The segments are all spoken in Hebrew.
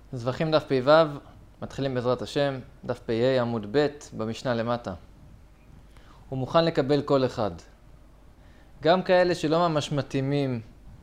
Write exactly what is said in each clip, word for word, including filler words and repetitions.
זבחים דף פ"ו, מתחילים בעזרת השם, דף פ"ה עמוד ב' במשנה למטה. הוא מוכן לקבל כל אחד. גם כאלה שלא ממש מתאימים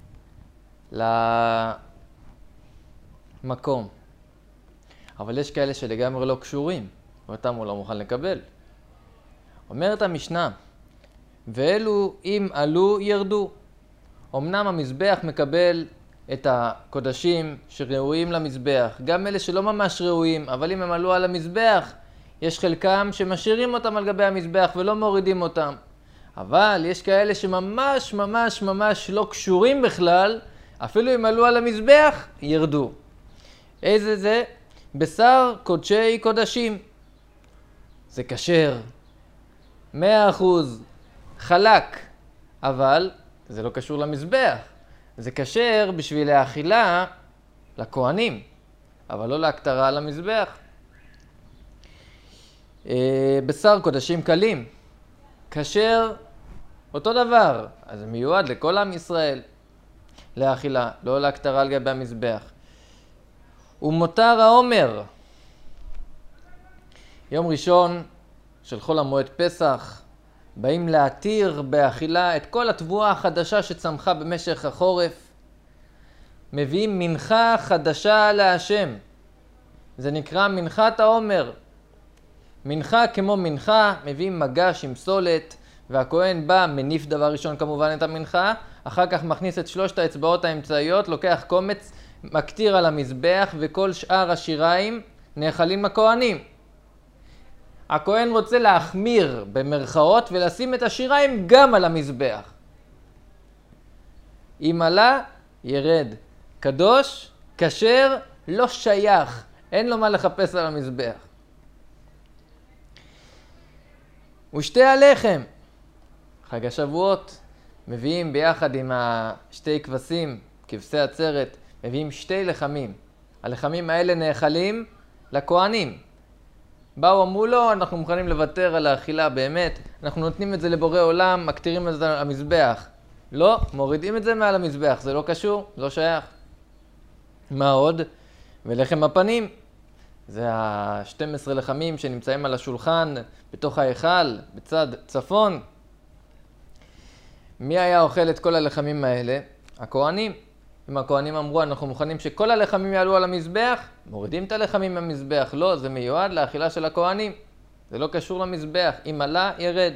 למקום. אבל יש כאלה שלגמרי לא קשורים, ואותם הוא לא מוכן לקבל. אומרת המשנה, ואלו אם עלו ירדו. אמנם המזבח מקבל את הקודשים שראויים למזבח, גם אלה שלא ממש ראויים, אבל אם הם עלו על המזבח, יש חלקם שמשאירים אותם על גבי המזבח ולא מורידים אותם. אבל יש כאלה שממש ממש ממש לא קשורים בכלל, אפילו אם עלו על המזבח, ירדו. איזה זה? בשר קודשי קודשים. זה כשר, מאה אחוז, חלק, אבל זה לא קשור למזבח. זה כשר בשביל האכילה לכהנים, אבל לא להקטרה על המזבח. בשר קודשים קלים, כשר אותו דבר, אז זה מיועד לכל עם ישראל, לאכילה, לא להקטרה על גבי המזבח. ומותר העומר, יום ראשון של חול המועד פסח, באים להתיר באכילה את כל התבואה החדשה שצמחה במשך החורף. מביאים מנחה חדשה להשם. זה נקרא מנחת העומר. מנחה כמו מנחה, מביאים מגש עם סולת, והכהן בא, מניף דבר ראשון כמובן את המנחה, אחר כך מכניס את שלושת האצבעות האמצעיות, לוקח קומץ, מקטיר על המזבח, וכל שאר השיריים נאכלים הכהנים. הכהן רוצה להחמיר במרכאות ולשים את השיריים גם על המזבח. אם עלה, ירד. קדוש, כשר, לא שייך. אין לו מה לחפש על המזבח. ושתי הלחם. חג השבועות, מביאים ביחד עם שתי כבשים, כבשי עצרת, מביאים שתי לחמים. הלחמים האלה נאכלים לכהנים. באו אמרו לו, אנחנו מוכנים לוותר על האכילה באמת, אנחנו נותנים את זה לבורא עולם, מקטירים את זה על המזבח. לא, מורידים את זה מעל המזבח, זה לא קשור, לא שייך. מה עוד? ולחם הפנים. זה ה-שנים עשר לחמים שנמצאים על השולחן, בתוך ההיכל, בצד צפון. מי היה אוכל את כל הלחמים האלה? הכהנים. אם הכהנים אמרו, אנחנו מוכנים שכל הלחמים יעלו על המזבח, מורידים את הלחמים מהמזבח. לא, זה מיועד לאכילה של הכהנים. זה לא קשור למזבח. אם עלה, ירד.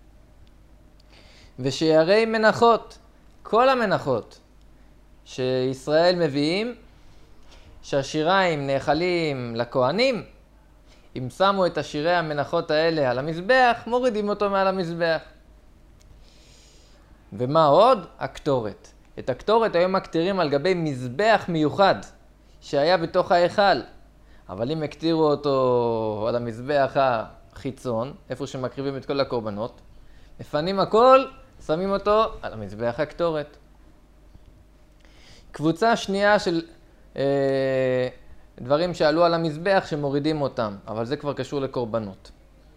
ושיערי מנחות, כל המנחות שישראל מביאים, שהשיריים נאכלים לכהנים, אם שמו את השירי המנחות האלה על המזבח, מורידים אותו מעל המזבח. ומה עוד? הקטורת. את הקטורת היום מקטירים על גבי מזבח מיוחד שהיה בתוך ההיכל. אבל אם הקטירו אותו על המזבח החיצון, איפה שמקריבים את כל הקורבנות, מפנים הכל, שמים אותו על המזבח הקטורת. קבוצה שנייה של אה, דברים שעלו על המזבח שמורידים אותם, אבל זה כבר קשור לקורבנות.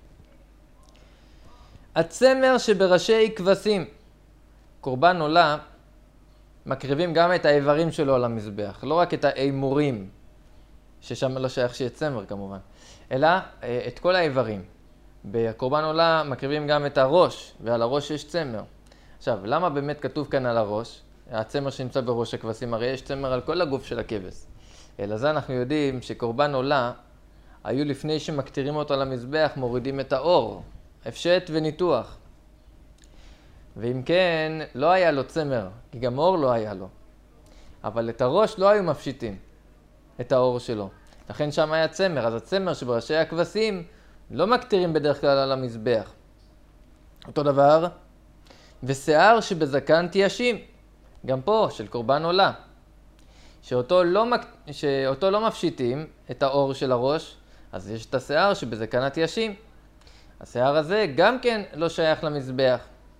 הצמר שבראשי כבשים. קורבן עולה, מקריבים גם את האיברים שלו על המזבח, לא רק את האימורים, ששם לא שייך שיהיה צמר כמובן, אלא את כל האיברים. בקורבן עולה מקריבים גם את הראש, ועל הראש יש צמר. עכשיו, למה באמת כתוב כאן על הראש? הצמר שנמצא בראש הכבשים, הרי יש צמר על כל הגוף של הכבש. אלא זה אנחנו יודעים שקורבן עולה, היו לפני שמקטירים אותו על המזבח, מורידים את האור, הפשט וניתוח. ואם כן, לא היה לו צמר, כי גם אור לא היה לו. אבל את הראש לא היו מפשיטים, את האור שלו. לכן שם היה צמר, אז הצמר שבראשי הכבשים לא מקטירים בדרך כלל על המזבח. אותו דבר, ושיער שבזקן תיישים, גם פה של קורבן עולה, שאותו לא, שאותו לא מפשיטים את האור של הראש, אז יש את השיער שבזקן תיישים. השיער הזה גם כן לא שייך למזבח.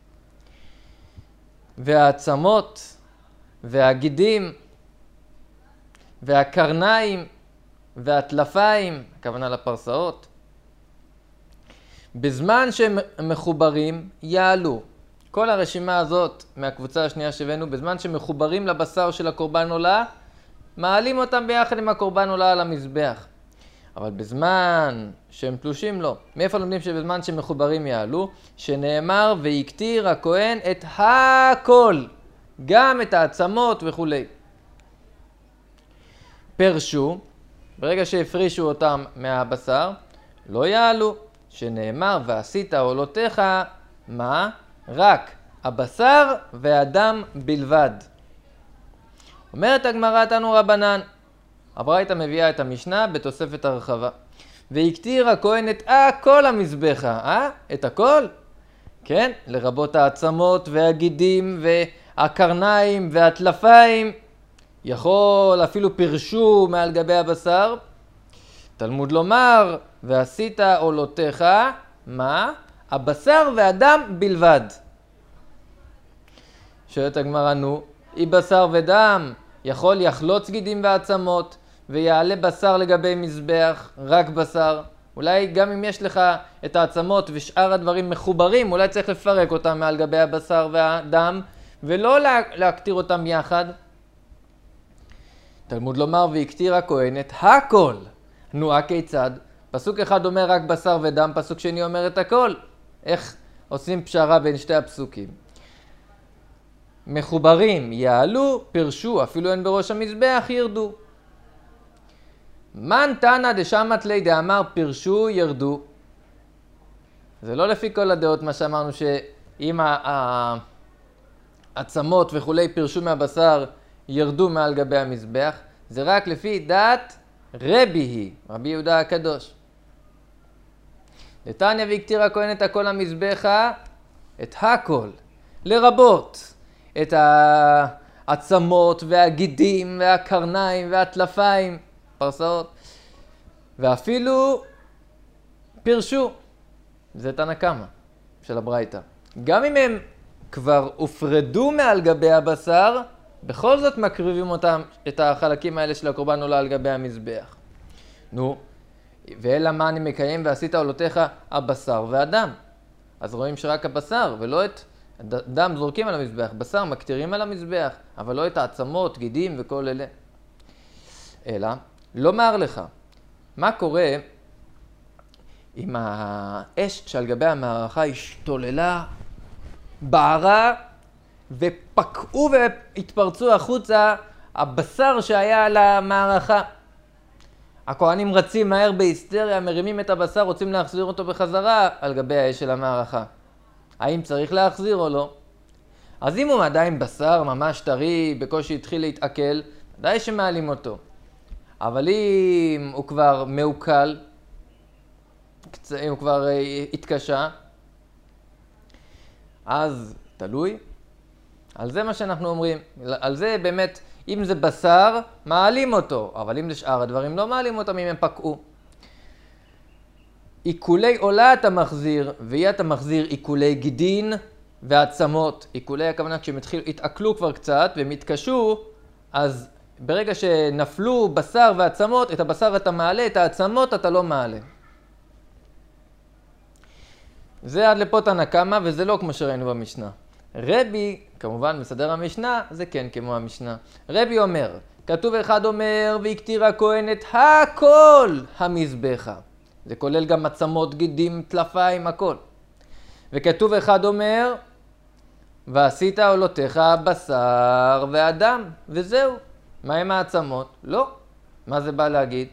והעצמות, והגידים, והקרניים, והטלפיים, הכוונה לפרסאות, בזמן שהם מחוברים, יעלו. כל הרשימה הזאת מהקבוצה השנייה שהבאנו, בזמן שמחוברים לבשר של הקורבן עולה, מעלים אותם ביחד עם הקורבן עולה על המזבח. אבל בזמן שהם תלושים לא. מאיפה לומדים שבזמן שהם מחוברים יעלו? שנאמר ויקטיר הכהן את הכל, גם את העצמות וכו'. פרשו, ברגע שהפרישו אותם מהבשר, לא יעלו, שנאמר ועשית עולותיך, מה? רק הבשר והדם בלבד. אומרת הגמרא תנו רבנן, הברייתא מביאה את המשנה בתוספת הרחבה. ויקטיר הכהן את הכל המזבחה, אה? את הכל? כן, לרבות העצמות והגידים והקרניים והטלפיים. יכול אפילו פרשו מעל גבי הבשר. תלמוד לומר, ועשית עולותיך, מה? הבשר והדם בלבד. שואלת הגמרא, נו, אי בשר ודם יכול יחלוץ גידים ועצמות ויעלה בשר לגבי מזבח, רק בשר. אולי גם אם יש לך את העצמות ושאר הדברים מחוברים, אולי צריך לפרק אותם מעל גבי הבשר והדם ולא לה, להקטיר אותם יחד. תלמוד לומר ויקטיר הכהן את הכל. נו, הכיצד? פסוק אחד אומר רק בשר ודם, פסוק שני אומר את הכל. איך עושים פשרה בין שתי הפסוקים? מחוברים יעלו, פרשו, אפילו אין בראש המזבח, ירדו. מן תנא דשמת ליה דאמר פרשו ירדו. זה לא לפי כל הדעות מה שאמרנו שאם העצמות וכולי פרשו מהבשר ירדו מעל גבי המזבח, זה רק לפי דעת רבי היא, רבי יהודה הקדוש. דתניא ויקטיר הכהן את הכל המזבחה, את הכל, לרבות את העצמות והגידים והקרניים והטלפיים, פרסאות, ואפילו פרשו. זה תנא קמא של הברייתא. גם אם הם כבר הופרדו מעל גבי הבשר, בכל זאת מקריבים אותם, את החלקים האלה של הקורבן עולה על גבי המזבח. נו, ואלא מה אני מקיים ועשית עולותיך הבשר והדם. אז רואים שרק הבשר ולא את דם זורקים על המזבח, בשר מקטירים על המזבח, אבל לא את העצמות, גידים וכל אלה. אלא, לומר לך, מה קורה אם האש שעל גבי המערכה השתוללה, בערה, ופקעו והתפרצו החוצה הבשר שהיה על המערכה. הכהנים רצים מהר בהיסטריה, מרימים את הבשר, רוצים להחזיר אותו בחזרה על גבי האש של המערכה. האם צריך להחזיר או לא? אז אם הוא עדיין בשר ממש טרי, בקושי התחיל להתעכל, די שמעלים אותו. אבל אם הוא כבר מעוקל, הוא כבר התקשה, אז תלוי. על זה מה שאנחנו אומרים. על זה באמת, אם זה בשר, מעלים אותו. אבל אם זה שאר הדברים, לא מעלים אותם אם הם פקעו. עיקולי עולה אתה מחזיר, ואי אתה מחזיר עיקולי גידין ועצמות. עיקולי הכוונה כשהם התעכלו כבר קצת והם התקשו, אז ברגע שנפלו בשר ועצמות, את הבשר אתה מעלה, את העצמות אתה לא מעלה. זה עד לפה תנא קמא, וזה לא כמו שראינו במשנה. רבי, כמובן מסדר המשנה, זה כן כמו המשנה. רבי אומר, כתוב אחד אומר, ויקטיר הכהן את הכל המזבחה. זה כולל גם עצמות, גידים, טלפיים, הכל. וכתוב אחד אומר, ועשית עולותיך בשר והדם, וזהו. מה עם העצמות? לא. מה זה בא להגיד?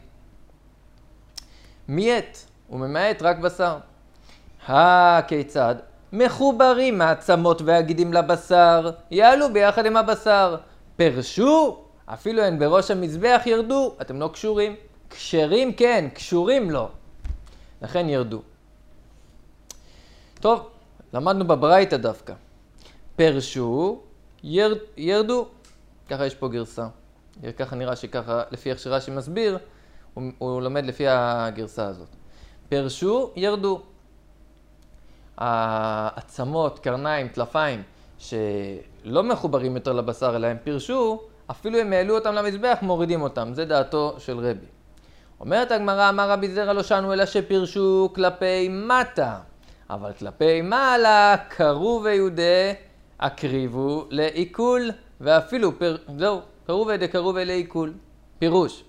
מיית, הוא ממעט רק בשר. הכיצד? מחוברים העצמות והגידים לבשר, יעלו ביחד עם הבשר. פרשו, אפילו הן בראש המזבח ירדו, אתם לא קשורים. קשרים כן, קשורים לא. לכן ירדו. טוב, למדנו בברייתא דווקא. פרשו, ירד, ירדו. ככה יש פה גרסה. ככה נראה שככה, לפי איך שרש"י מסביר, הוא, הוא לומד לפי הגרסה הזאת. פרשו, ירדו. העצמות, קרניים, טלפיים, שלא מחוברים יותר לבשר אלא הם פרשו, אפילו הם העלו אותם למזבח, מורידים אותם. זה דעתו של רבי. אומרת הגמרא, אמר רבי זרע לא שנו אלא שפרשו כלפי מטה, אבל כלפי מעלה קרו ויודה הקריבו לעיכול, ואפילו פר... זהו, קרו ויודה קרו ולעיכול. פירוש.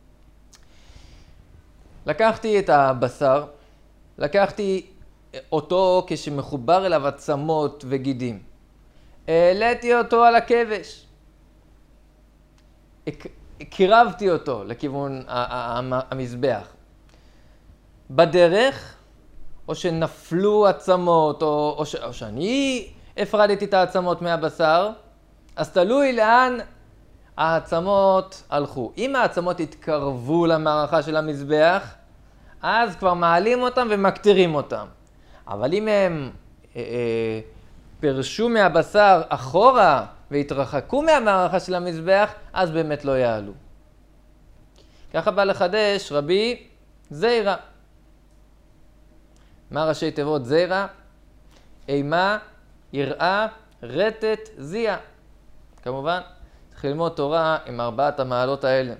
לקחתי את הבשר, לקחתי אותו כשמחובר אליו עצמות וגידים. העליתי אותו על הכבש. קירבתי אותו לכיוון המזבח. בדרך, או שנפלו עצמות, או, או, ש, או שאני הפרדתי את העצמות מהבשר, אז תלוי לאן העצמות הלכו. אם העצמות התקרבו למערכה של המזבח, אז כבר מעלים אותם ומקטירים אותם. אבל אם הם אה, אה, פרשו מהבשר אחורה והתרחקו מהמערכה של המזבח, אז באמת לא יעלו. ככה בא לחדש רבי זיירא. מה ראשי תיבות זיירא? אימה, יראה, רטט, זיע. כמובן, צריך ללמוד תורה עם ארבעת המעלות האלה.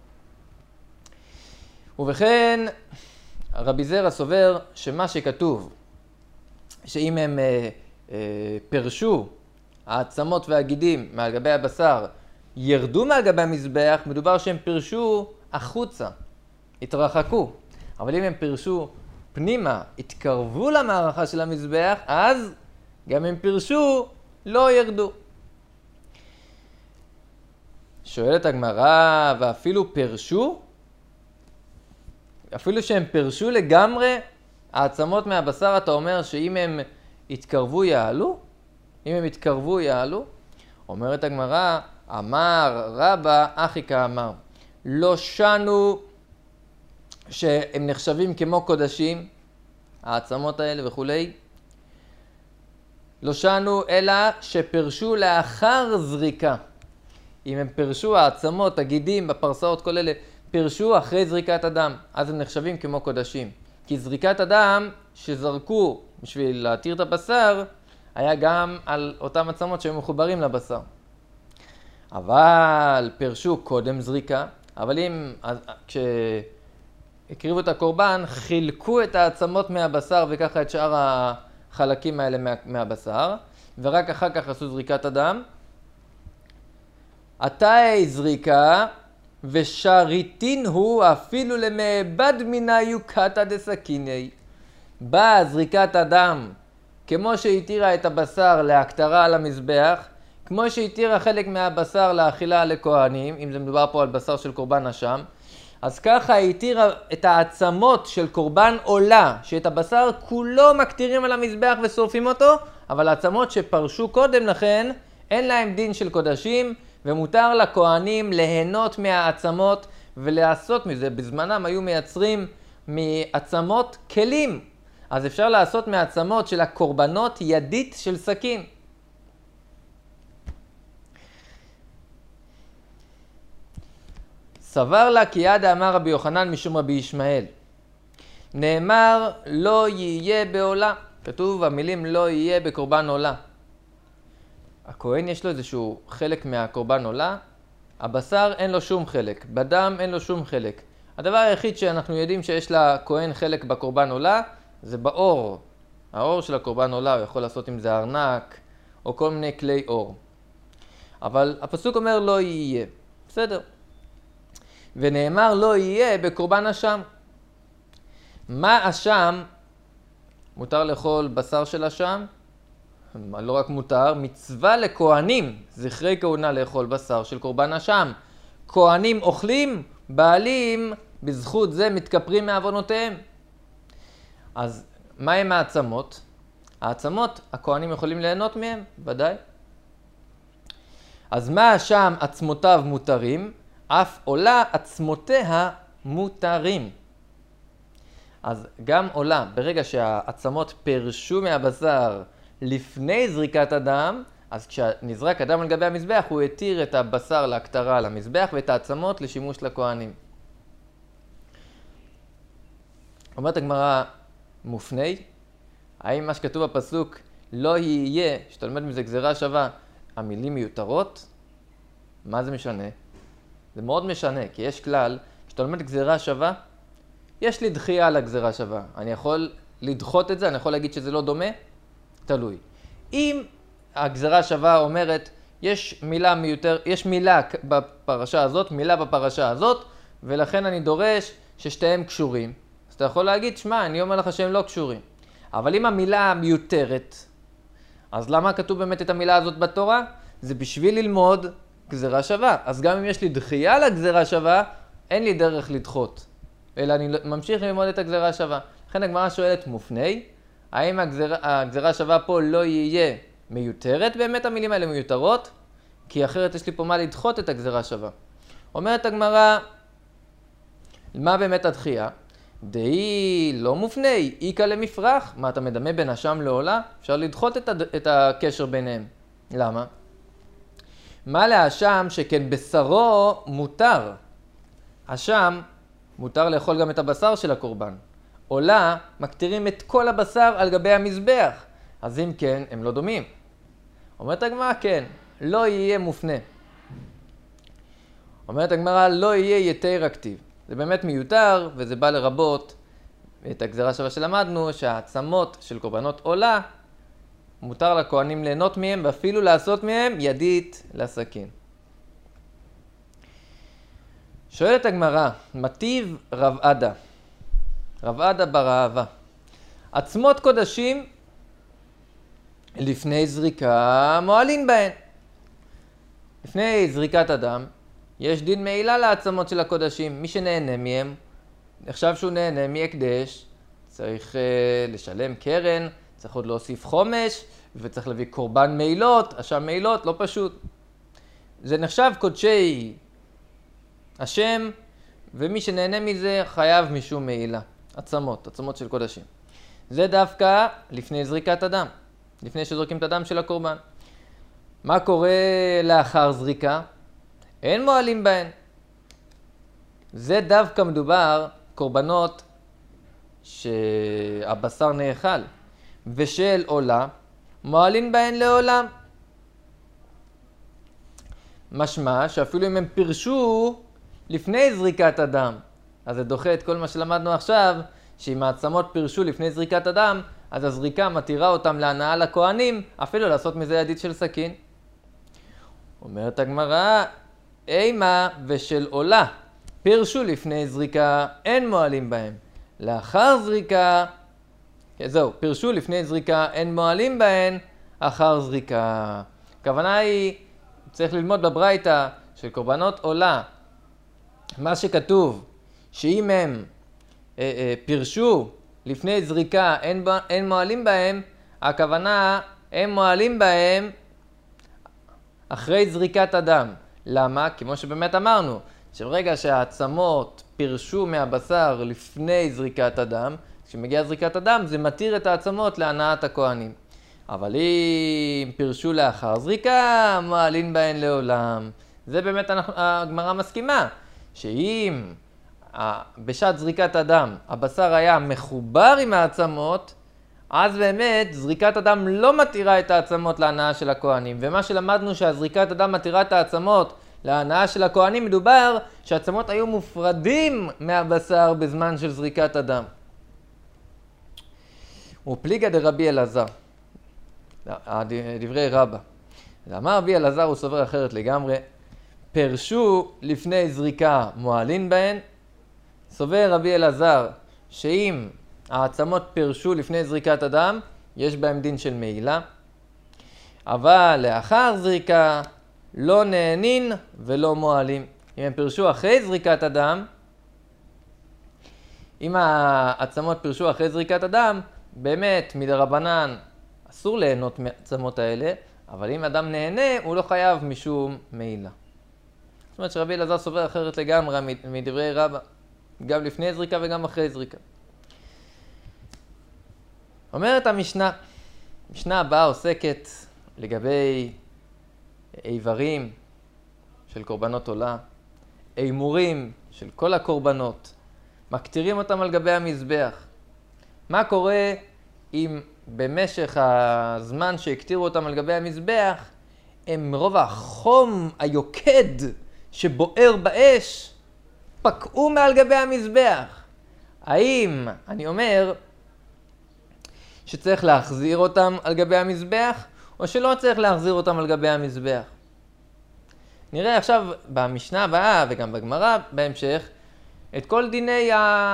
ובכן, רבי זיירא סובר שמה שכתוב, שאם הם אה, אה, פרשו, העצמות והגידים מעל גבי הבשר, ירדו מעל גבי המזבח, מדובר שהם פרשו החוצה, התרחקו. אבל אם הם פרשו פנימה, התקרבו למערכה של המזבח, אז גם הם פרשו, לא ירדו. שואלת הגמרא, ואפילו פרשו? אפילו שהם פרשו לגמרי, העצמות מהבשר, אתה אומר שאם הם התקרבו יעלו? אם הם התקרבו יעלו? אומרת הגמרא, אמר רבא אחי כאמר, לא שנו שהם נחשבים כמו קודשים, העצמות האלה וכולי, לא שנו אלא שפרשו לאחר זריקה. אם הם פרשו, העצמות, הגידים, בפרסאות, כל אלה, פרשו אחרי זריקת הדם, אז הם נחשבים כמו קודשים. כי זריקת הדם שזרקו בשביל להתיר את הבשר, היה גם על אותם עצמות שהם מחוברים לבשר. אבל פרשו קודם זריקה, אבל אם כשהקריבו את הקורבן, חילקו את העצמות מהבשר וככה את שאר החלקים האלה מה, מהבשר, ורק אחר כך עשו זריקת הדם. עתאי זריקה ושריטין הוא אפילו למעבד מינה יוקתא דסכיני. באה זריקת הדם כמו שהתירה את הבשר להקטרה על המזבח, כמו שהתירה חלק מהבשר לאכילה לכהנים, אם זה מדובר פה על בשר של קורבן אשם, אז ככה התירה את העצמות של קורבן עולה, שאת הבשר כולו מקטירים על המזבח ושורפים אותו, אבל העצמות שפרשו קודם לכן, אין להם דין של קודשים, ומותר לכהנים ליהנות מהעצמות ולעשות מזה. בזמנם היו מייצרים מעצמות כלים, אז אפשר לעשות מעצמות של הקורבנות ידית של סכין. סבר לה כי ידע אמר רבי יוחנן משום רבי ישמעאל. נאמר לא יהיה בעולה. כתוב המילים לא יהיה בקורבן עולה. הכהן יש לו איזשהו חלק מהקורבן עולה, הבשר אין לו שום חלק, בדם אין לו שום חלק. הדבר היחיד שאנחנו יודעים שיש לכהן חלק בקורבן עולה, זה באור. האור של הקורבן עולה, הוא יכול לעשות עם זה ארנק, או כל מיני כלי אור. אבל הפסוק אומר לא יהיה. בסדר. ונאמר לא יהיה בקורבן אשם. מה אשם? מותר לאכול בשר של אשם? לא רק מותר, מצווה לכהנים, זכרי כהונה לאכול בשר של קורבן אשם. כהנים אוכלים, בעלים, בזכות זה מתכפרים מעוונותיהם. אז מה עם העצמות? העצמות, הכהנים יכולים ליהנות מהם, ודאי. אז מה אשם עצמותיו מותרים? אף עולה עצמותיה מותרים. אז גם עולה, ברגע שהעצמות פרשו מהבשר לפני זריקת הדם, אז כשנזרק הדם על גבי המזבח, הוא התיר את הבשר להקטרה על המזבח ואת העצמות לשימוש לכהנים. אומרת הגמרא מופני, האם מה שכתוב בפסוק לא יהיה, שאתה לומד מזה גזירה שווה, המילים מיותרות? מה זה משנה? זה מאוד משנה, כי יש כלל, כשאתה לומד גזירה שווה, יש לי דחייה על הגזירה שווה. אני יכול לדחות את זה, אני יכול להגיד שזה לא דומה, תלוי. אם הגזירה שווה אומרת יש מילה מיותר, יש מילה בפרשה הזאת, מילה בפרשה הזאת, ולכן אני דורש ששתיהם קשורים. אז אתה יכול להגיד, שמע, אני אומר לך שהם לא קשורים. אבל אם המילה מיותרת, אז למה כתוב באמת את המילה הזאת בתורה? זה בשביל ללמוד גזרה שווה. אז גם אם יש לי דחייה לגזרה שווה, אין לי דרך לדחות. אלא אני ממשיך ללמוד את הגזרה שווה. לכן הגמרא שואלת מופני, האם הגזרה, הגזרה שווה פה לא יהיה מיותרת? באמת המילים האלה מיותרות, כי אחרת יש לי פה מה לדחות את הגזרה שווה. אומרת הגמרא, מה באמת הדחייה? דהי לא מופני, איקא למפרח. מה, אתה מדמה בין אשם לעולה? אפשר לדחות את, הד... את הקשר ביניהם. למה? מה לאשם שכן בשרו מותר? אשם מותר לאכול גם את הבשר של הקורבן. עולה מקטירים את כל הבשר על גבי המזבח. אז אם כן, הם לא דומים. אומרת הגמרא, כן, לא יהיה מופנה. אומרת הגמרא, לא יהיה יתר הכתיב. זה באמת מיותר, וזה בא לרבות את הגזרה שווה שלמדנו, שהעצמות של קורבנות עולה, מותר לכהנים ליהנות מהם, ואפילו לעשות מהם ידית לסכין. שואלת הגמרא, מטיב רב עדה, רב עדה בר אהבה, עצמות קודשים לפני זריקה מועלין בהן. לפני זריקת אדם, יש דין מעילה לעצמות של הקודשים. מי שנהנה מהם, נחשב שהוא נהנה מהקדש, צריך uh, לשלם קרן, צריך עוד להוסיף חומש, וצריך להביא קורבן מעילות, אשם מעילות, לא פשוט. זה נחשב קודשי השם, ומי שנהנה מזה חייב משום מעילה. עצמות, עצמות של קודשים. זה דווקא לפני זריקת אדם, לפני שזורקים את הדם של הקורבן. מה קורה לאחר זריקה? אין מועלים בהן. זה דווקא מדובר קורבנות שהבשר נאכל, ושל עולה, מועלים בהן לעולם. משמע שאפילו אם הם פירשו לפני זריקת הדם, אז זה דוחה את כל מה שלמדנו עכשיו, שאם העצמות פירשו לפני זריקת הדם, אז הזריקה מתירה אותם להנאה לכהנים, אפילו לעשות מזה ידית של סכין. אומרת הגמרא, אימה ושל עולה פירשו לפני זריקה, אין מועלים בהם. לאחר זריקה, זהו, פירשו לפני זריקה, אין מועלים בהן, אחר זריקה. הכוונה היא, צריך ללמוד בברייתא של קורבנות עולה, מה שכתוב, שאם הם אה, אה, פירשו לפני זריקה, אין, אין מועלים בהם, הכוונה, הם מועלים בהם אחרי זריקת הדם. למה? כמו שבאמת אמרנו, שברגע שהעצמות פירשו מהבשר לפני זריקת הדם, כשמגיעה זריקת הדם זה מתיר את העצמות להנאת הכהנים. אבל אם פירשו לאחר זריקה, מועלים בהן לעולם. זה באמת הגמרא מסכימה, שאם בשעת זריקת הדם הבשר היה מחובר עם העצמות, אז באמת זריקת הדם לא מתירה את העצמות להנאה של הכהנים. ומה שלמדנו שהזריקת הדם מתירה את העצמות להנאה של הכהנים, מדובר שהעצמות היו מופרדים מהבשר בזמן של זריקת הדם. ופליגה דרבי אלעזר, דברי רבא. אמר רבי אלעזר, הוא סובר אחרת לגמרי, פרשו לפני זריקה מועלין בהן. סובר רבי אלעזר שאם העצמות פרשו לפני זריקת הדם, יש בהם דין של מעילה. אבל לאחר זריקה לא נהנין ולא מועלים. אם הם פרשו אחרי זריקת הדם, אם העצמות פרשו אחרי זריקת הדם, באמת מדרבנן אסור ליהנות מהעצמות האלה, אבל אם אדם נהנה, הוא לא חייב משום מעילה. זאת אומרת שרבי אלעזר סובר אחרת לגמרי מדברי רבא, גם לפני זריקה וגם אחרי זריקה. אומרת המשנה, המשנה הבאה עוסקת לגבי איברים של קורבנות עולה, אימורים של כל הקורבנות, מקטירים אותם על גבי המזבח. מה קורה אם במשך הזמן שהקטירו אותם על גבי המזבח, הם מרוב החום היוקד שבוער באש, פקעו מעל גבי המזבח? האם, אני אומר, שצריך להחזיר אותם על גבי המזבח, או שלא צריך להחזיר אותם על גבי המזבח? נראה עכשיו במשנה הבאה וגם בגמרא בהמשך את כל דיני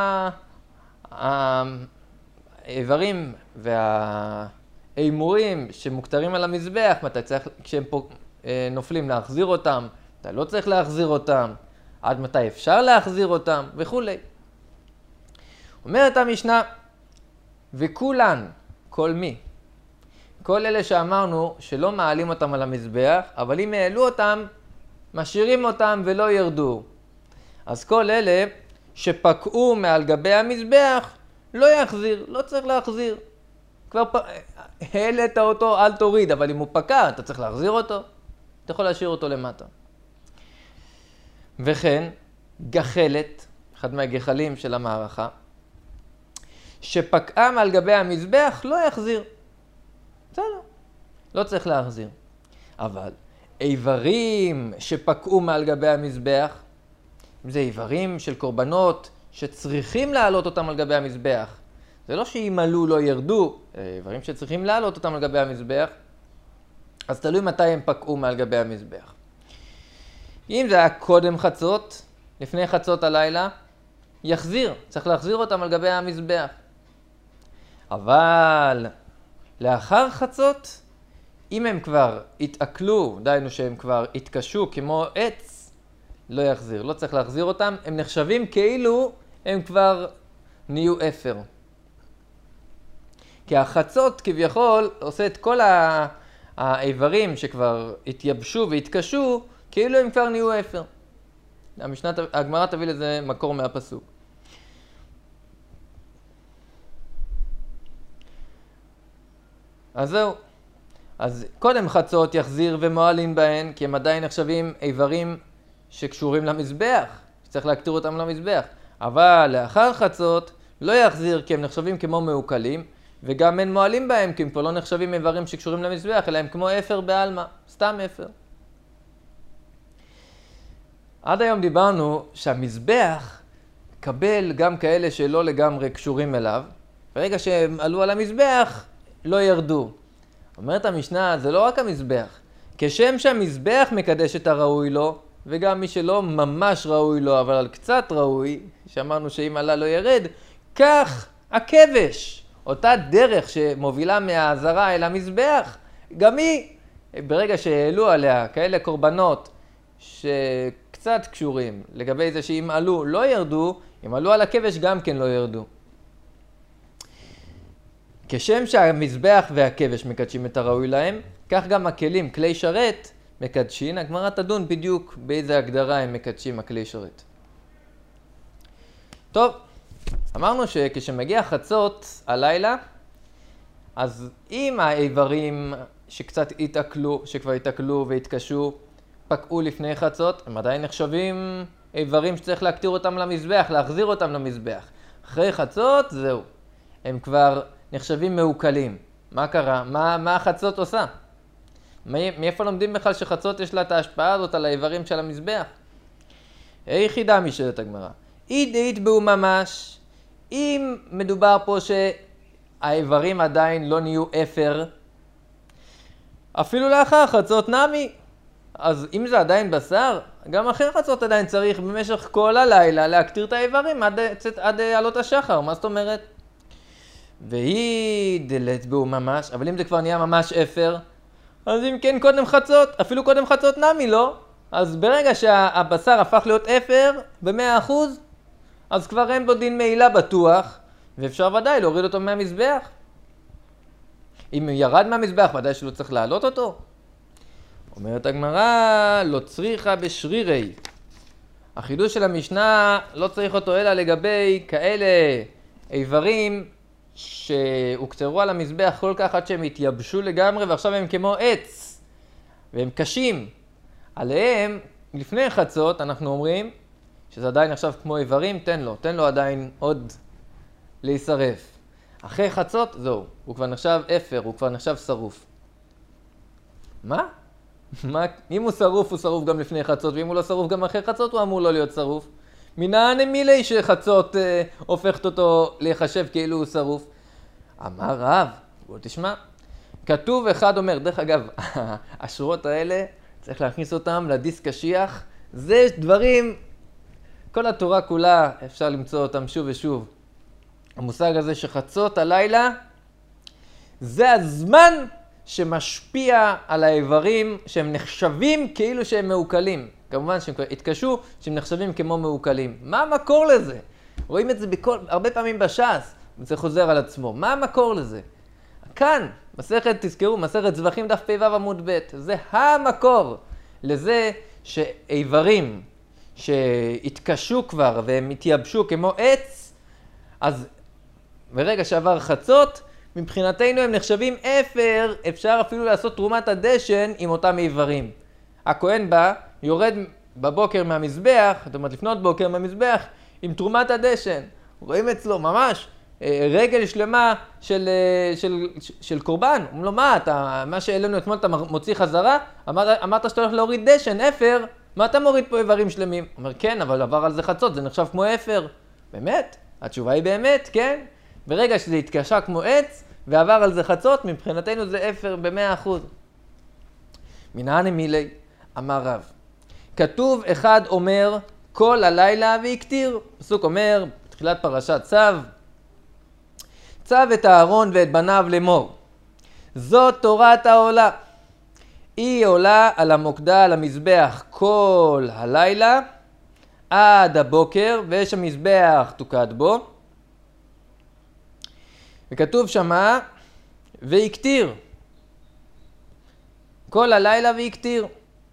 האיברים והאימורים שמוכתרים על המזבח, מתי צריך, כשהם פה נופלים להחזיר אותם, מתי לא צריך להחזיר אותם, עד מתי אפשר להחזיר אותם וכו'. אומרת המשנה, וכולן, כל מי, כל אלה שאמרנו שלא מעלים אותם על המזבח, אבל אם העלו אותם, משאירים אותם ולא ירדו. אז כל אלה שפקעו מעל גבי המזבח, לא יחזיר, לא צריך להחזיר. כבר פ... העלית אותו, אל תוריד, אבל אם הוא פקע, אתה צריך להחזיר אותו, אתה יכול להשאיר אותו למטה. וכן, גחלת, אחד מהגחלים של המערכה, שפקעה מעל גבי המזבח, לא יחזיר. בסדר, לא צריך להחזיר. אבל איברים שפקעו מעל גבי המזבח, אם זה איברים של קורבנות שצריכים להעלות אותם על גבי המזבח, זה לא שאם עלו לא ירדו, איברים שצריכים להעלות אותם על גבי המזבח, אז תלוי מתי הם פקעו מעל גבי המזבח. אם זה היה קודם חצות, לפני חצות הלילה, יחזיר, צריך להחזיר אותם על גבי המזבח. אבל לאחר חצות, אם הם כבר התעכלו, דיינו שהם כבר התקשו כמו עץ, לא יחזיר, לא צריך להחזיר אותם, הם נחשבים כאילו הם כבר נהיו אפר. כי החצות כביכול עושה את כל האיברים שכבר התייבשו והתקשו, כאילו הם כבר נהיו אפר. המשנה, הגמרא תביא לזה מקור מהפסוק. אז זהו. אז קודם חצות יחזיר ומועלים בהן, כי הם עדיין נחשבים איברים שקשורים למזבח, שצריך להקטיר אותם למזבח. אבל לאחר חצות לא יחזיר, כי הם נחשבים כמו מעוקלים, וגם אין מועלים בהם, כי הם כבר לא נחשבים איברים שקשורים למזבח, אלא הם כמו אפר בעלמא, סתם אפר. עד היום דיברנו שהמזבח קבל גם כאלה שלא לגמרי קשורים אליו, ברגע שהם עלו על המזבח לא ירדו. אומרת המשנה, זה לא רק המזבח, כשם שהמזבח מקדש את הראוי לו, וגם מי שלא ממש ראוי לו, אבל על קצת ראוי, שאמרנו שאם עלה לא ירד, כך הכבש, אותה דרך שמובילה מהעזרה אל המזבח, גם היא, ברגע שהעלו עליה כאלה קורבנות שקצת קשורים, לגבי זה שאם עלו לא ירדו, אם עלו על הכבש גם כן לא ירדו. כשם שהמזבח והכבש מקדשים את הראוי להם, כך גם הכלים, כלי שרת, מקדשים. הגמרא תדון בדיוק באיזה הגדרה הם מקדשים הכלי שרת. טוב, אמרנו שכשמגיע חצות הלילה, אז אם האיברים שקצת התעכלו, שכבר התעכלו והתקשו, פקעו לפני חצות, הם עדיין נחשבים איברים שצריך להקטיר אותם למזבח, להחזיר אותם למזבח. אחרי חצות, זהו. הם כבר נחשבים מעוקלים. מה קרה? מה, מה החצות עושה? מאיפה לומדים בכלל שחצות יש לה את ההשפעה הזאת על האיברים של המזבח? היחידה משאלת הגמרא. אי דאית בהו ממש, אם מדובר פה שהאיברים עדיין לא נהיו אפר, אפילו לאחר חצות נמי. אז אם זה עדיין בשר, גם אחרי חצות עדיין צריך במשך כל הלילה להקטיר את האיברים עד, עד עלות השחר. מה זאת אומרת? והיא דלת בהו ממש, אבל אם זה כבר נהיה ממש אפר, אז אם כן קודם חצות, אפילו קודם חצות נמי לא. אז ברגע שהבשר הפך להיות אפר ב-מאה אחוז, אז כבר אין בו דין מעילה בטוח, ואפשר ודאי להוריד אותו מהמזבח. אם הוא ירד מהמזבח, ודאי שלא צריך להעלות אותו. אומרת הגמרא, לא צריכה בשרירי. החידוש של המשנה לא צריך אותו אלא לגבי כאלה איברים שהוקצרו על המזבח כל כך עד שהם התייבשו לגמרי ועכשיו הם כמו עץ והם קשים. עליהם לפני חצות אנחנו אומרים שזה עדיין עכשיו כמו איברים, תן לו, תן לו עדיין עוד להישרף. אחרי חצות, זהו, הוא כבר נחשב אפר, הוא כבר נחשב שרוף. מה? מה? אם הוא שרוף, הוא שרוף גם לפני חצות, ואם הוא לא שרוף גם אחרי חצות, הוא אמור לא להיות שרוף. מנהן מילי שחצות אה, הופכת אותו להיחשב כאילו הוא שרוף. אמר רב, בוא תשמע, כתוב אחד אומר, דרך אגב, השורות האלה צריך להכניס אותם לדיסק קשיח. זה דברים, כל התורה כולה אפשר למצוא אותם שוב ושוב. המושג הזה שחצות הלילה, זה הזמן שמשפיע על האיברים שהם נחשבים כאילו שהם מעוקלים. כמובן שהם התקשו שהם נחשבים כמו מעוקלים. מה המקור לזה? רואים את זה בכל, הרבה פעמים בש"ס, זה חוזר על עצמו. מה המקור לזה? כאן, מסכת, תזכרו, מסכת זבחים דף פ"ו עמוד ב', זה המקור לזה שאיברים שהתקשו כבר והם התייבשו כמו עץ, אז ברגע שעבר חצות, מבחינתנו הם נחשבים אפר, אפשר אפילו לעשות תרומת הדשן עם אותם איברים. הכהן בא, יורד בבוקר מהמזבח, זאת אומרת לפנות בוקר מהמזבח, עם תרומת הדשן. רואים אצלו ממש רגל שלמה של, של, של, של קורבן. אומרים לו, מה, אתה, מה שאלינו אתמול אתה מוציא חזרה? אמר, אמרת שאתה הולך להוריד דשן, אפר, מה אתה מוריד פה איברים שלמים? הוא אומר, כן, אבל עבר על זה חצות, זה נחשב כמו אפר. באמת? התשובה היא באמת, כן? ברגע שזה התקשה כמו עץ ועבר על זה חצות, מבחינתנו זה אפר במאה אחוז. מנהנה מילי, אמר רב. כתוב אחד אומר כל הלילה והקטיר. פסוק אומר, בתחילת פרשת צו, צו את אהרון ואת בניו לאמור. זאת תורת העולה. היא עולה על המוקדה, על המזבח כל הלילה עד הבוקר, ויש המזבח תוקד בו. וכתוב שמה, ויקטיר. כל הלילה ויקטיר.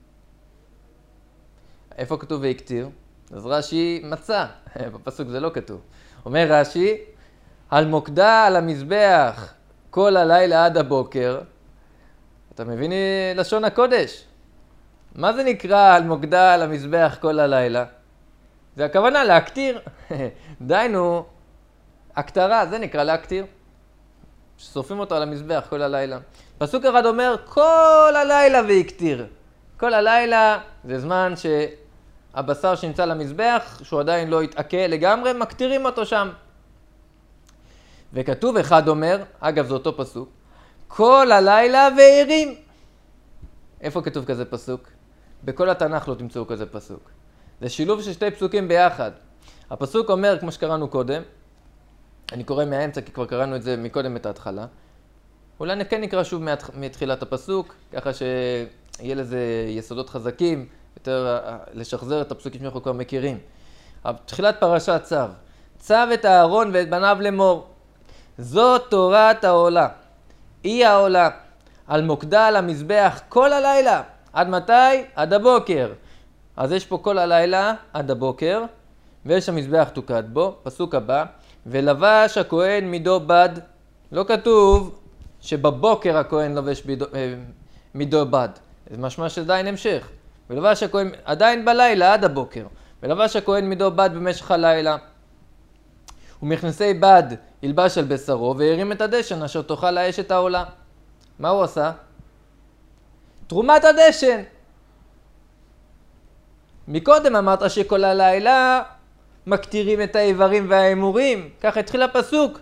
איפה כתוב ויקטיר? אז רש"י מצא, בפסוק זה לא כתוב. אומר רש"י, על מוקדה, על המזבח, כל הלילה עד הבוקר. אתה מבין לשון הקודש? מה זה נקרא על מוקדה, על המזבח כל הלילה? זה הכוונה להקטיר. דיינו, הקטרה, זה נקרא להקטיר. ששורפים אותו על המזבח כל הלילה. פסוק אחד אומר, כל הלילה ויקטיר. כל הלילה זה זמן שהבשר שנמצא למזבח, שהוא עדיין לא התעכל לגמרי, מקטירים אותו שם. וכתוב אחד אומר, אגב זה אותו פסוק, כל הלילה וערים. איפה כתוב כזה פסוק? בכל התנ"ך לא תמצאו כזה פסוק. זה שילוב של שתי פסוקים ביחד. הפסוק אומר, כמו שקראנו קודם, אני קורא מהאמצע כי כבר קראנו את זה מקודם את ההתחלה. אולי כן נקרא שוב מתחילת הפסוק, ככה שיהיה לזה יסודות חזקים, יותר לשחזר את הפסוקים שאנחנו כבר מכירים. תחילת פרשת צו. צו את אהרון ואת בניו לאמור. זאת תורת העולה. היא העולה. על מוקדה על המזבח כל הלילה. עד מתי? עד הבוקר. אז יש פה כל הלילה עד הבוקר, ויש המזבח תוקד בו. פסוק הבא. ולבש הכהן מידו בד. לא כתוב שבבוקר הכהן לובש מידו, מידו בד. זה משמע שעדיין המשך. ולבש הכהן עדיין בלילה עד הבוקר. ולבש הכהן מידו בד במשך הלילה. ומכנסי בד ילבש על בשרו והרים את הדשן אשר תאכל האש את העולה. מה הוא עשה? תרומת הדשן. מקודם אמרת שכל הלילה מקטירים את האיברים והאמורים. כך התחיל הפסוק.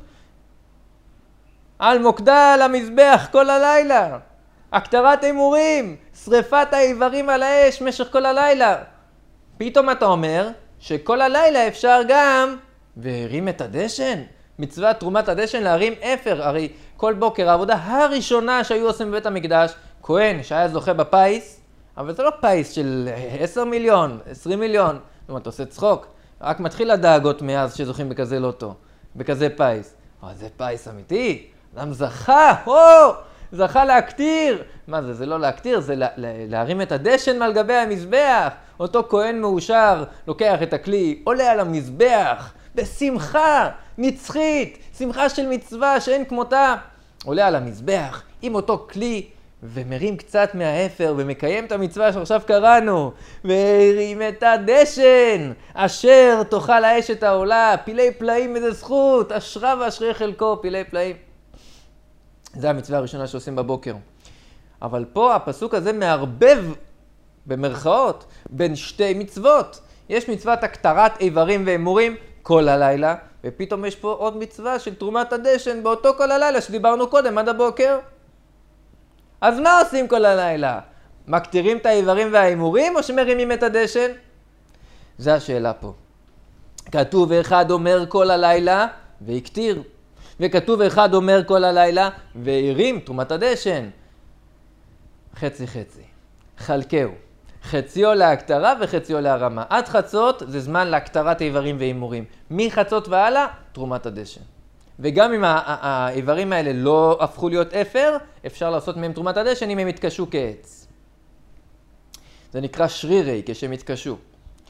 על מוקדה על המזבח כל הלילה. הקטרת אמורים. שריפת האיברים על האש משך כל הלילה. פתאום אתה אומר שכל הלילה אפשר גם והרים את הדשן. מצוות תרומת הדשן להרים אפר. הרי כל בוקר העבודה הראשונה שהיו עושים בבית המקדש, כהן שהיה זוכה בפייס, אבל זה לא פייס של עשר מיליון, עשרים מיליון. זאת אומרת, אתה עושה צחוק. רק מתחיל הדאגות מאז שזוכים בכזה לוטו, בכזה פייס. אבל זה פייס אמיתי. אדם זכה, הו! זכה להקטיר. מה זה? זה לא להקטיר, זה לה, להרים את הדשן מעל גבי המזבח. אותו כהן מאושר לוקח את הכלי, עולה על המזבח, בשמחה נצחית, שמחה של מצווה שאין כמותה. עולה על המזבח עם אותו כלי ומרים קצת מהאפר ומקיים את המצווה שעכשיו קראנו. והרים את הדשן אשר תאכל האש את העולה. פילי פלאים איזה זכות, אשרה ואשרי חלקו, פילי פלאים. זה המצווה הראשונה שעושים בבוקר. אבל פה הפסוק הזה מערבב במרכאות בין שתי מצוות. יש מצוות הקטרת איברים ואמורים כל הלילה, ופתאום יש פה עוד מצווה של תרומת הדשן באותו כל הלילה שדיברנו קודם עד הבוקר. אז מה עושים כל הלילה? מקטירים את האיברים והאימורים או שמרימים את הדשן? זו השאלה פה. כתוב אחד אומר כל הלילה והקטיר, וכתוב אחד אומר כל הלילה והרים תרומת הדשן. חצי חצי. חלקהו. חציו להקטרה וחציו להרמה. עד חצות זה זמן להקטרת איברים ואימורים. מחצות והלאה, תרומת הדשן. וגם אם האיברים האלה לא הפכו להיות אפר, אפשר לעשות מהם תרומת הדשן אם הם יתקשו כעץ. זה נקרא שרירי כשהם יתקשו.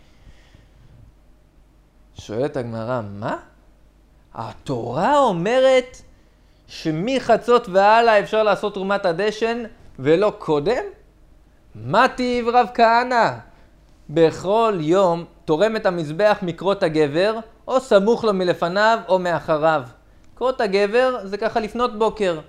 שואלת הגמרא, מה? התורה אומרת שמחצות והלאה אפשר לעשות תרומת הדשן ולא קודם? מה טיב רב כהנא? בכל יום תורם את המזבח מקרות הגבר, או סמוך לו מלפניו או מאחריו. קרות הגבר זה ככה לפנות בוקר.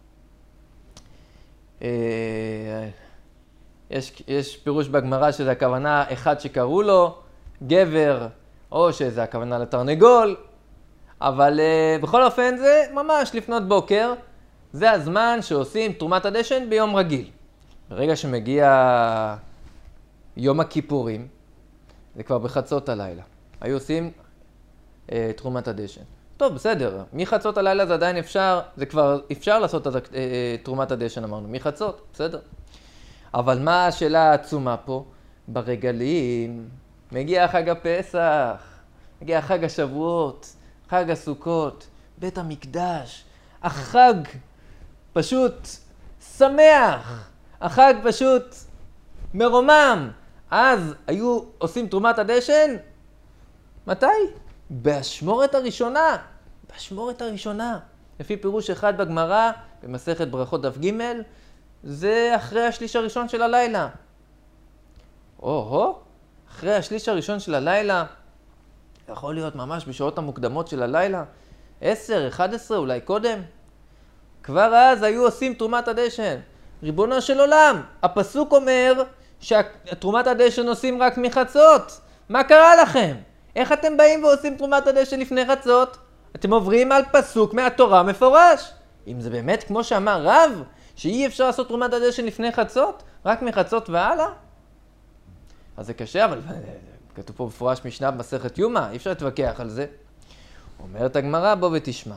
יש, יש פירוש בגמרא שזה הכוונה אחד שקראו לו, גבר, או שזה הכוונה לתרנגול, אבל uh, בכל אופן זה ממש לפנות בוקר, זה הזמן שעושים תרומת הדשן ביום רגיל. ברגע שמגיע יום הכיפורים, זה כבר בחצות הלילה, היו עושים uh, תרומת הדשן. טוב, בסדר, מחצות הלילה זה עדיין אפשר, זה כבר אפשר לעשות את uh, תרומת הדשן, אמרנו, מחצות, בסדר. אבל מה השאלה העצומה פה? ברגלים מגיע חג הפסח, מגיע חג השבועות, חג הסוכות, בית המקדש, החג פשוט שמח, החג פשוט מרומם. אז היו עושים תרומת הדשן, מתי? באשמורת הראשונה, באשמורת הראשונה. לפי פירוש אחד בגמרא, במסכת ברכות דף ג', זה אחרי השליש הראשון של הלילה. או-הו, אחרי השליש הראשון של הלילה, יכול להיות ממש בשעות המוקדמות של הלילה, עשר, אחד עשרה, אולי קודם. כבר אז היו עושים תרומת הדשן. ריבונו של עולם, הפסוק אומר שתרומת הדשן עושים רק מחצות. מה קרה לכם? איך אתם באים ועושים תרומת הדשן לפני חצות? אתם עוברים על פסוק מהתורה מפורש. אם זה באמת כמו שאמר רב, שאי אפשר לעשות תרומת הדשן לפני חצות, רק מחצות והלאה? אז זה קשה, אבל כתוב פה בפורש משנה במסכת יומא, אי אפשר להתווכח על זה. אומרת הגמרא, בוא ותשמע.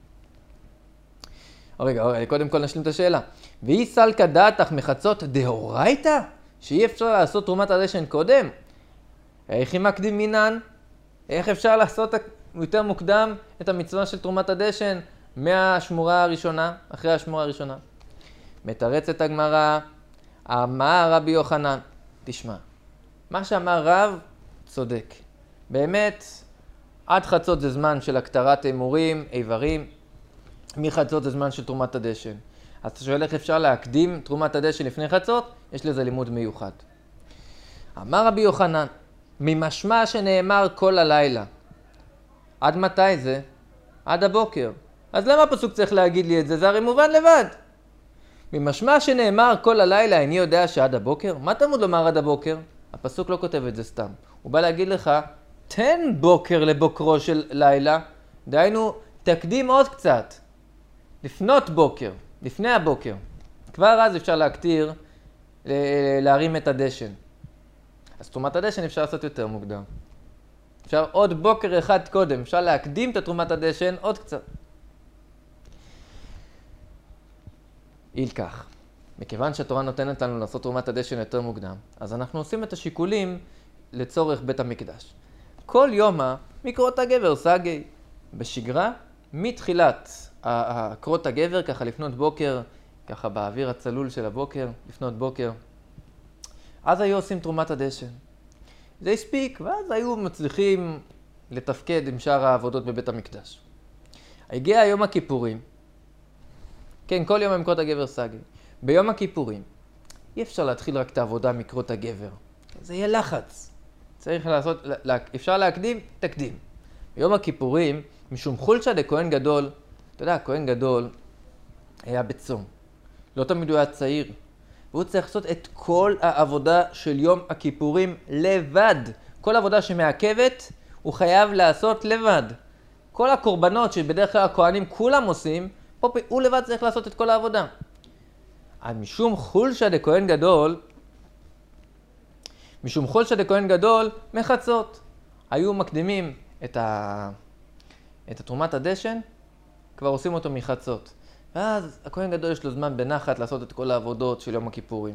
רגע, רגע, קודם כל נשלים את השאלה. ואי סלקא דעתך מחצות דאורייתא? שאי אפשר לעשות תרומת הדשן קודם? איך היא מקדימינן? איך אפשר לעשות יותר מוקדם את המצווה של תרומת הדשן מהשמורה הראשונה, אחרי השמורה הראשונה? מתרצת הגמרא, אמר רבי יוחנן, תשמע, מה שאמר רב צודק. באמת, עד חצות זה זמן של הקטרת אימורים, איברים, מחצות זה זמן של תרומת הדשן. אז אתה שואל איך אפשר להקדים תרומת הדשן לפני חצות? יש לזה לימוד מיוחד. אמר רבי יוחנן, ממשמע שנאמר כל הלילה. עד מתי זה? עד הבוקר. אז למה הפסוק צריך להגיד לי את זה? זה הרי מובן לבד. ממשמע שנאמר כל הלילה, איני יודע שעד הבוקר? מה תמוד לומר עד הבוקר? הפסוק לא כותב את זה סתם. הוא בא להגיד לך, תן בוקר לבוקרו של לילה, דהיינו, תקדים עוד קצת. לפנות בוקר, לפני הבוקר. כבר אז אפשר להקטיר, להרים את הדשן. אז תרומת הדשן אפשר לעשות יותר מוקדם. אפשר עוד בוקר אחד קודם, אפשר להקדים את תרומת הדשן עוד קצת. אילקח, מכיוון שהתורה נותנת לנו לעשות תרומת הדשן יותר מוקדם, אז אנחנו עושים את השיקולים לצורך בית המקדש. כל יומה מקרות הגבר סגי. בשגרה, מתחילת קרות הגבר, ככה לפנות בוקר, ככה באוויר הצלול של הבוקר, לפנות בוקר, אז היו עושים תרומת הדשן. זה הספיק, ואז היו מצליחים לתפקד עם שאר העבודות בבית המקדש. הגיע יום הכיפורים, כן, כל יום מקרות הגבר סגי. ביום הכיפורים, אי אפשר להתחיל רק את העבודה מקרות הגבר. זה יהיה לחץ. צריך לעשות, אפשר להקדים, תקדים. ביום הכיפורים, משום חולשא דכהן גדול, אתה יודע, כהן גדול היה בצום. לא תמיד הוא היה צעיר. והוא צריך לעשות את כל העבודה של יום הכיפורים לבד. כל עבודה שמעכבת, הוא חייב לעשות לבד. כל הקורבנות שבדרך כלל הכהנים כולם עושים, פה הוא לבד צריך לעשות את כל העבודה. אז משום חולשא דכהן גדול, משום חולשא דכהן גדול מחצות. היו מקדימים את, ה... את התרומת הדשן, כבר עושים אותו מחצות. ואז הכהן גדול יש לו זמן בנחת לעשות את כל העבודות של יום הכיפורים.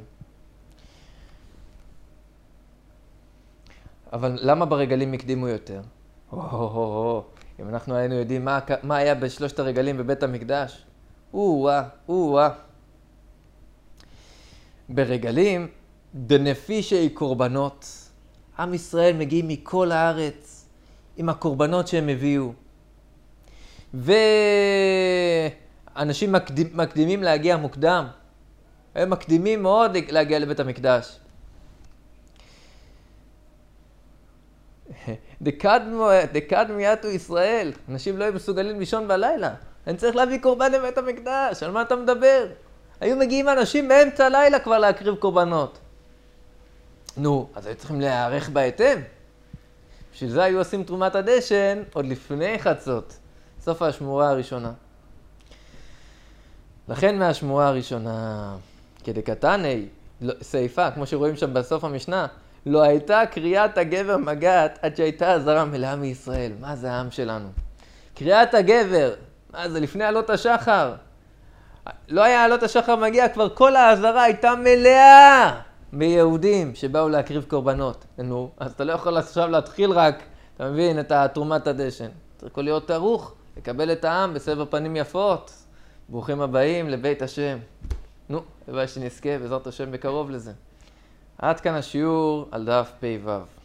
אבל למה ברגלים הקדימו יותר? הו-הו-הו, אם אנחנו היינו יודעים מה, מה היה בשלושת הרגלים בבית המקדש, או-אה, או-אה. ברגלים, דנפישי קורבנות. עם ישראל מגיעים מכל הארץ עם הקורבנות שהם הביאו. ואנשים מקדימ, מקדימים להגיע מוקדם. הם מקדימים מאוד להגיע לבית המקדש. דקדמיאתו ישראל. אנשים לא היו מסוגלים לישון בלילה. אני צריך להביא קורבן לבית המקדש. על מה אתה מדבר? היו מגיעים אנשים באמצע הלילה כבר להקריב קורבנות. נו, אז היו צריכים להיערך בהתאם. בשביל זה היו עושים תרומת הדשן עוד לפני חצות. סוף השמורה הראשונה. לכן מהשמורה הראשונה, כדקתני, סעיפה, כמו שרואים שם בסוף המשנה, לא הייתה קריאת הגבר מגעת עד שהייתה הזרה מלאה מישראל. מה זה העם שלנו? קריאת הגבר, מה זה לפני עלות השחר? לא היה עלות השחר מגיע, כבר כל ההזרה הייתה מלאה ביהודים שבאו להקריב קורבנות. נו, אז אתה לא יכול עכשיו להתחיל רק, אתה מבין, את תרומת הדשן. צריך להיות ערוך, לקבל את העם בסבר פנים יפות. ברוכים הבאים לבית השם. נו, הלוואי שנזכה בעזרת השם בקרוב לזה. עד כאן השיעור על דף פ"ו.